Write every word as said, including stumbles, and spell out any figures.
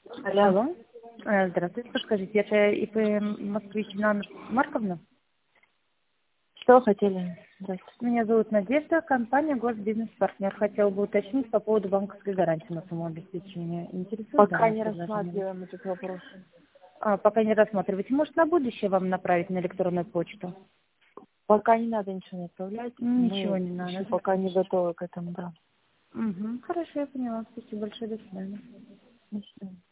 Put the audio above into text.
Алло. Алло. Э, Здравствуйте, подскажите, это ИП Москвична Марковна? Что хотели? Здравствуйте. Меня зовут Надежда, компания Госбизнес-партнер. Хотела бы уточнить по поводу банковской гарантии на самообеспечение. Интересует Пока данное не предложение? рассматриваем этот вопрос. А, пока не рассматриваете. Может, на будущее вам направить на электронную почту? Пока не надо ничего не отправлять. Ничего Мы не еще надо. пока не готовы к этому, да. Угу. Хорошо, я поняла. Спасибо большое. До свидания. До свидания.